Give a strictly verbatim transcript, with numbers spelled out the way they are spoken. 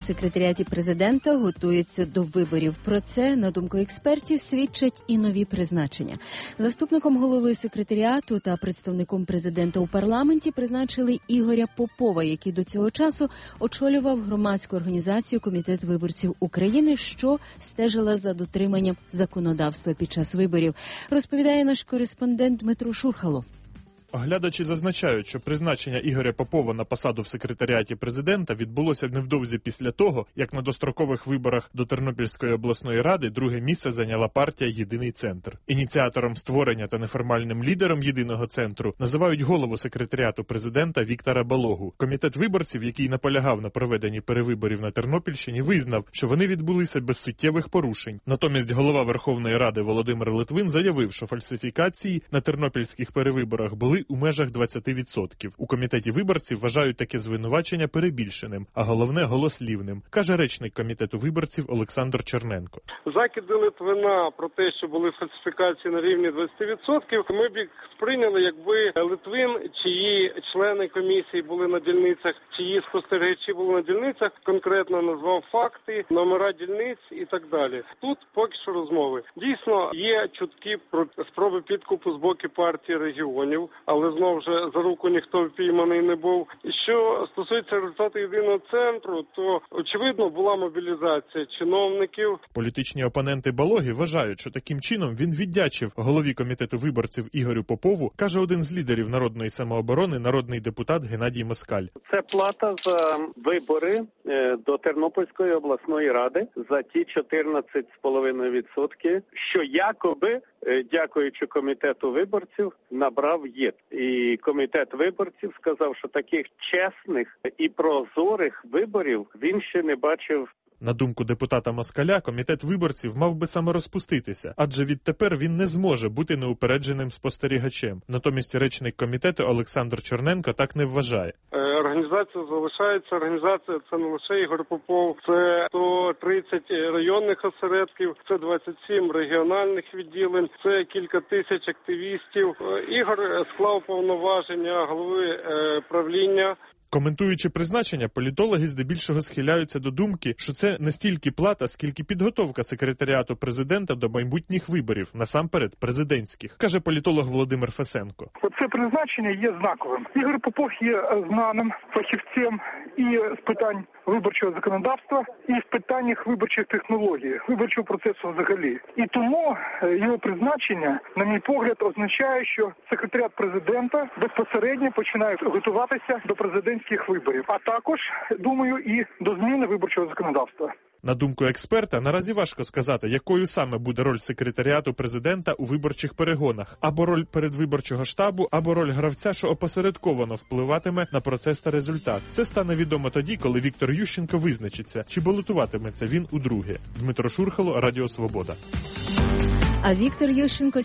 секретаріаті президента готується до виборів. Про це, на думку експертів, свідчать і нові призначення. Заступником голови секретаріату та представником президента у парламенті призначили Ігоря Попова, який до цього часу очолював громадську організацію «Комітет виборців України», що стежила за дотриманням законодавства під час виборів. Розповідає наш кореспондент Дмитро Шурхало. Оглядачі зазначають, що призначення Ігоря Попова на посаду в секретаріаті президента відбулося невдовзі після того, як на дострокових виборах до Тернопільської обласної ради друге місце зайняла партія «Єдиний центр». Ініціатором створення та неформальним лідером «Єдиного центру» називають голову секретаріату президента Віктора Балогу. Комітет виборців, який наполягав на проведенні перевиборів на Тернопільщині, визнав, що вони відбулися без суттєвих порушень. Натомість голова Верховної Ради Володимир Литвин заявив, що фальсифікації на тернопільських перевиборах були у межах двадцять відсотків. У комітеті виборців вважають таке звинувачення перебільшеним, а головне – голослівним, каже речник комітету виборців Олександр Черненко. Закиди Литвина про те, що були фальсифікації на рівні двадцять відсотків, ми б їх сприйняли, якби Литвин, чиї члени комісії були на дільницях, чиї спостерігачі були на дільницях, конкретно назвав факти, номера дільниць і так далі. Тут поки що розмови. Дійсно, є чутки про спроби підкупу з боку партії регіонів, але знову ж за руку ніхто впійманий не був. Що стосується результату Єдиного центру, то, очевидно, була мобілізація чиновників. Політичні опоненти Балоги вважають, що таким чином він віддячив голові комітету виборців Ігорю Попову, каже один з лідерів народної самооборони, народний депутат Геннадій Москаль. Це плата за вибори до Тернопільської обласної ради за ті чотирнадцять з половиною відсотків, що якоби, дякуючи комітету виборців, набрав ЄД. І комітет виборців сказав, що таких чесних і прозорих виборів він ще не бачив. На думку депутата Москаля, комітет виборців мав би саморозпуститися, адже відтепер він не зможе бути неупередженим спостерігачем. Натомість речник комітету Олександр Черненко так не вважає. Організація залишається. Організація – це не лише Ігор Попов, це сто тридцять районних осередків, це двадцять сім регіональних відділень, це кілька тисяч активістів. Ігор склав повноваження голови правління. Коментуючи призначення, політологи здебільшого схиляються до думки, що це не стільки плата, скільки підготовка секретаріату президента до майбутніх виборів, насамперед президентських, каже політолог Володимир Фесенко. Це призначення є знаковим. Ігор Попов є знаним фахівцем і з питань виборчого законодавства, і в питаннях виборчих технологій, виборчого процесу взагалі. І тому його призначення, на мій погляд, означає, що секретаріат президента безпосередньо починає готуватися до президентських виборів, а також, думаю, і до зміни виборчого законодавства. На думку експерта, наразі важко сказати, якою саме буде роль секретаріату президента у виборчих перегонах. Або роль передвиборчого штабу, або роль гравця, що опосередковано впливатиме на процес та результат. Це стане відомо тоді, коли Віктор Ющенко визначиться, чи балотуватиметься він удруге. Дмитро Шурхало, Радіо Свобода. А Віктор Ющенко